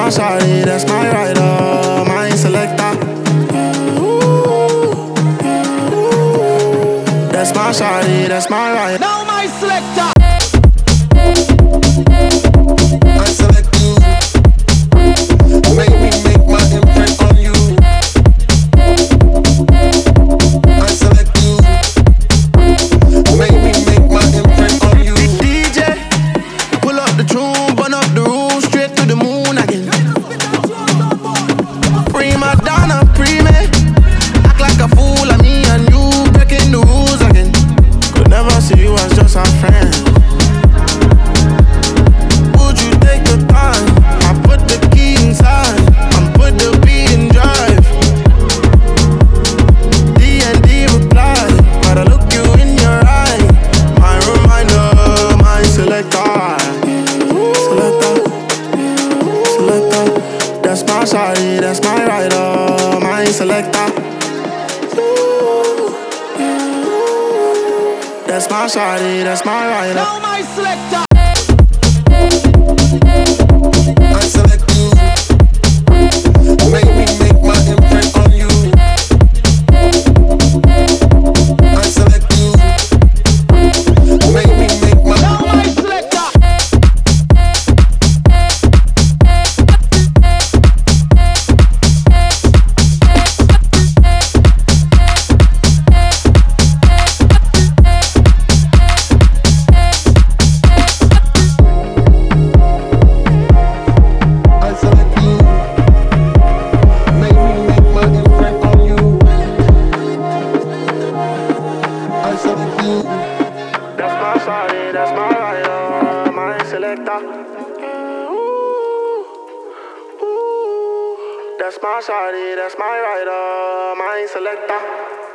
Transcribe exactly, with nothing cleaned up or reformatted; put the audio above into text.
my shawty, that's my rider, my selector. That's my shawty, that's my rider. Now my selector. I select you. Make me make my imprint on you. I select you. Make me make my imprint on you. D J, pull up the tune, burn up the room, straight to the moon again. Prima donna, pre-made. Act like a fool, and me and you breaking the rules again. Could never see you as just a friend. Would you take the time? I put the key inside and put the beat in drive. D and D reply, but I look you in your eye. My reminder, my selector. Selector, selector. That's my shawty, that's my rider, my selector. That's my shawty, that's my rider. Now my selector. I select you. Make me make my imprint on you. I select you. Make me make my. Now my selector. I select you. Make me make my imprint on you. I select you. That's my shawty, that's my rider, my selector. That's my shawty, that's my rider, my selector.